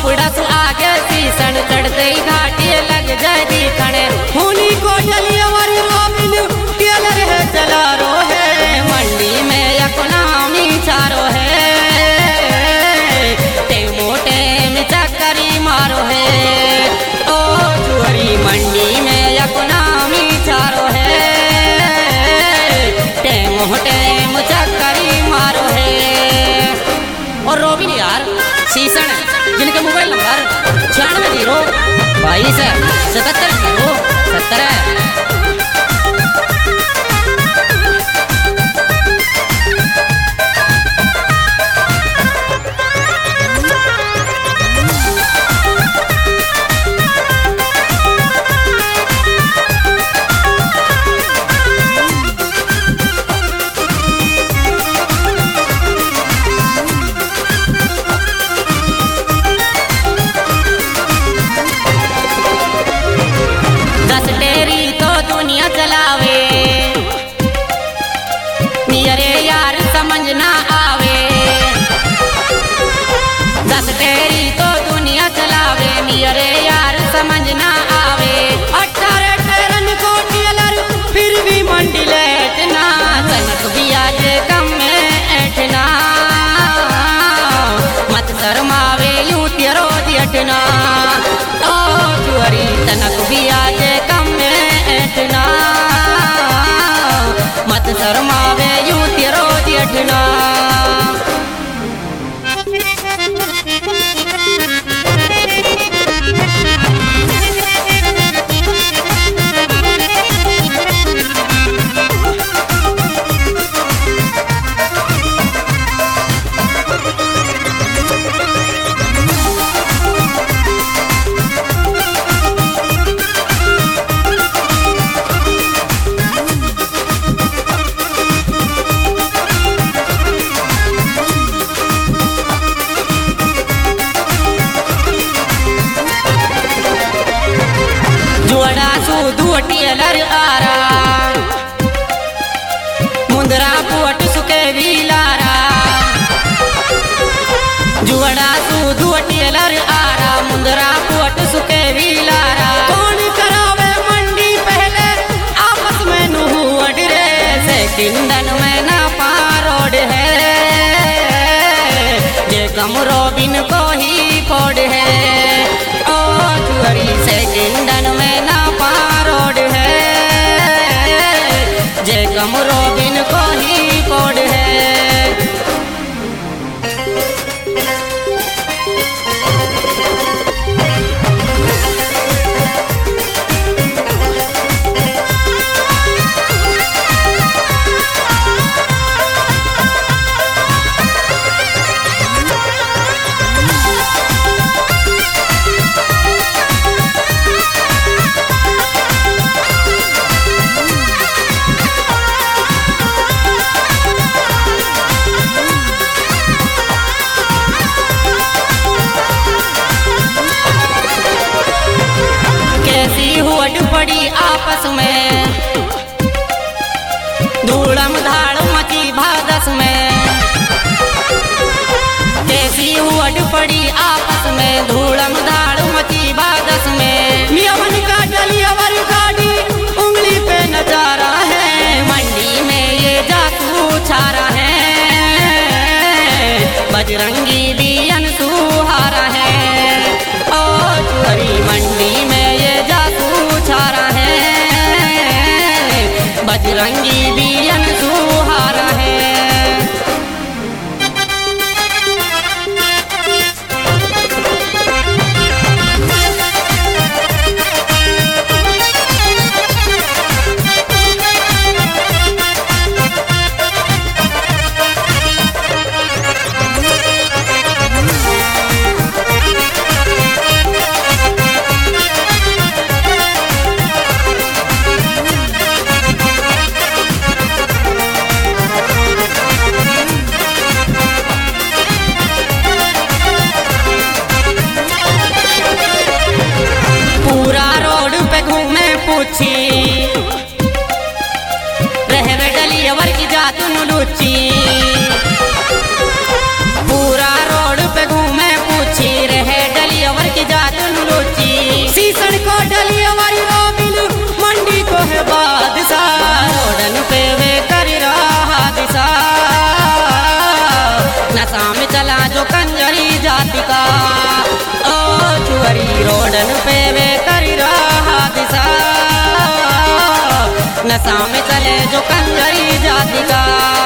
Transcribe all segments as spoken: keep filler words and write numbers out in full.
उपड़स आगे सीसन चढ़ते ही घाटी लग जाए दिखने हुनी को डलियावर रोबिन टेलर है चला रो है मंडी में इकोनॉमी चारो है ते मोटे में चक्करी मारो है ओ चुहरी मंडी में इकोनॉमी चारो है ते मोटे में चक्करी मारो है। और रोबिन यार सीसन जिनके मोबाइल नंबर छियानवे जीरो बाईस सतहत्तर जीरो सत्तर है। चलावे नियरे यार समझ ना आवे दस तेरी तो दुनिया चलावे नियरे यार समझ ना आवे अठारह टेरन को टेलर फिर भी मंडी लेटना कनक भी आज कम में ऐठना मत शर्मावे यूं तेरो दियटना ओ चुहरी तनक भी आज कम में ऐठना मत शर्मावे यूं तेरो दियटना। जुड़ा सूदू टेलर आरा मुंदरा पुअट सुके वीलारा जुड़ा सूदू टेलर आरा मुंदरा पुअट सुके वीलारा कौन करावे मंडी पहले आपस में नूहू अडरे से किंदन में ना पारोड है ये कम रोबिन को ही कोड है ओ चुहरी से किंदन में ना पारोड है जे कम रोबिन को ही कोड है। पड़ी आपस में धूड़म धाड़ मची भादस में कैसी हुअड पड़ी आपस में धूड़म धाड़ मची भादस में मियावन का डलियावर गाड़ी उंगली पे नजारा है मंडी में ये जातू छारा है बजरंगी दियन सुहारा है ओ चुहरी मंडी में ये जातू छारा है बजरंगी दियन सुहारा है। रोडन पे वे कर रहा दिशा नशा में चले जो कंजरी जाति का।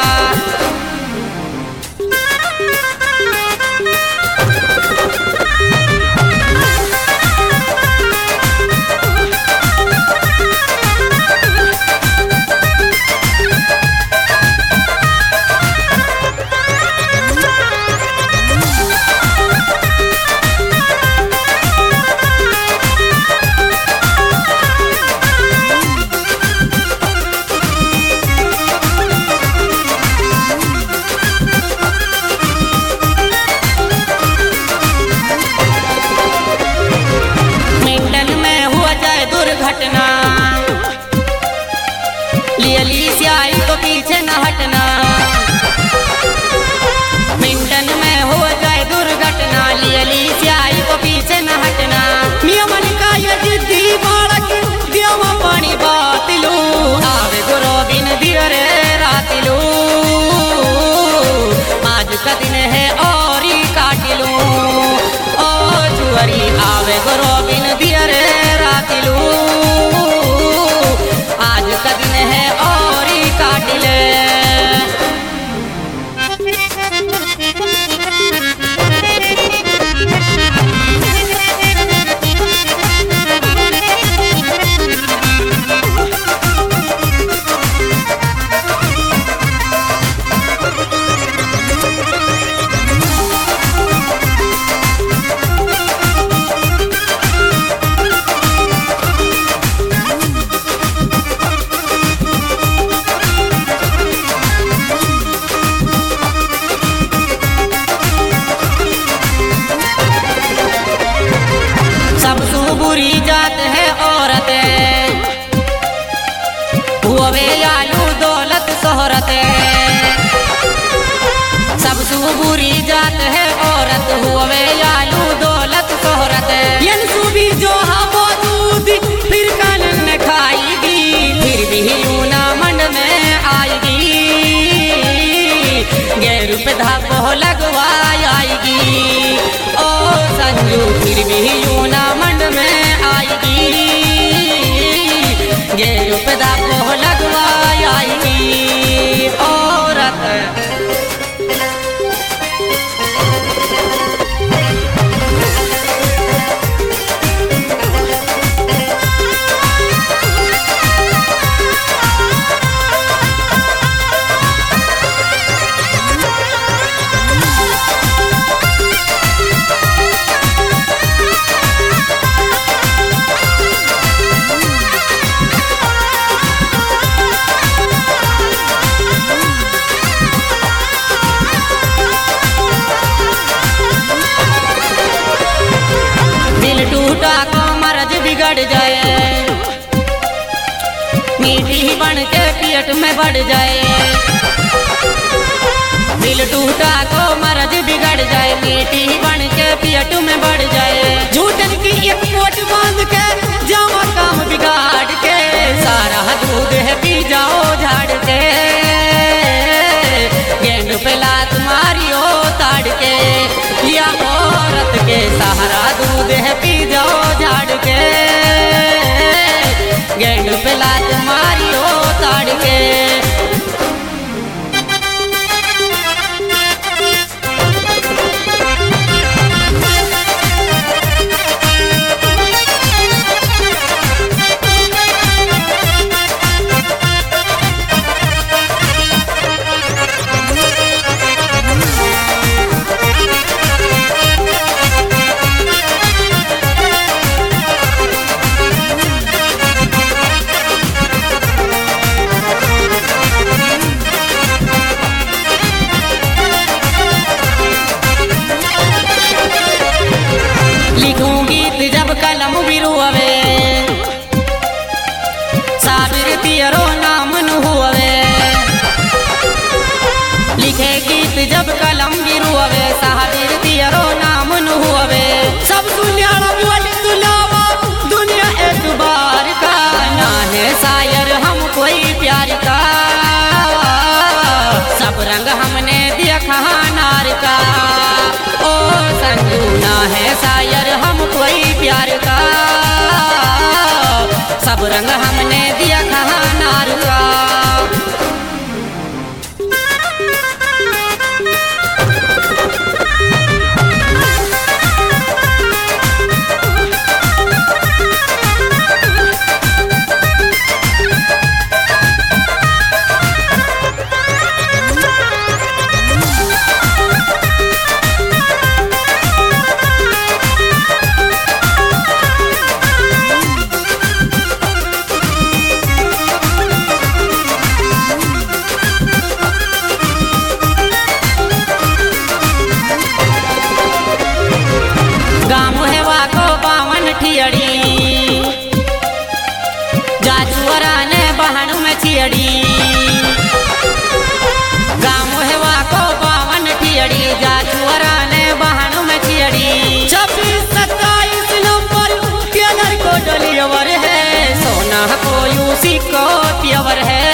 घटना लियली स्याही तो पीछे न हटना, मिंटन में हो जाए दुर्घटना लियली स्याही तो पीछे न हटना। नियमन का ये जिद्दी बालक दिया पानी बातिलू आवे गुरो बिन दियो रे रातिलू आज का दिन है और ही काटिलू ओ जुअरी आवे गुरो बिन दियो रे रातिलू आज का दिन है और ही काट ले। बुरी जात है औरतें हुए आलू दौलत शोहरतें, सबसे बुरी जात है औरत हुए आलू दौलत शोहरतें। यंसु भी जो हा मौजूद फिर कानन ने खाएगी फिर भी यूना मंड में आएगी गैर पे धापो लगवा आएगी ओ संजू फिर भी यूना मंड में आएगी गैर पे धापो लगवा आएगी औरत। टूटा को मर्ज बिगड़ जाए मीठी बन के पेट में बढ़ जाए, दिल टूटा को मर्ज बिगड़ जाए मीठी बन के पेट में बढ़ जाए। झूठन की एक पोट बांध के जाओ काम बिगाड़ के सारा दूध है पी जाओ झाड़ के गेंद पे लात मारियो ताड़ के या औरत के सहारा दूध है पी जाओ झाड़ के गेंद पे लात मारियो ताड़ के। कलम बिरुवे साबिर तियरो नाम न हुवे लिखे गीत जब कलम बिरुवे साबिर तियरो नाम न हुवे। सब दुनिया दुलावा दुनिया एक बार का ना है शायर हम कोई प्यार का सब रंग हमने देखा नार का ओ संजू ना है शायर हम कोई प्यार का संग हमने दिया खाना रुआ। जाचुअरा ने बहन में छियड़ी गाँव हेवा को बावन ठियड़ी जाचुअरा ने बहन में छियड़ी। छब्बीस सत्ताईस नंबर टेलर को डिलीवर है सोना को यूसी को प्यवर है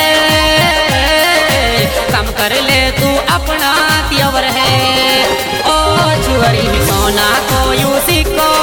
कम कर ले तू अपना प्यवर है ओ छुअरी सोना को यूसी को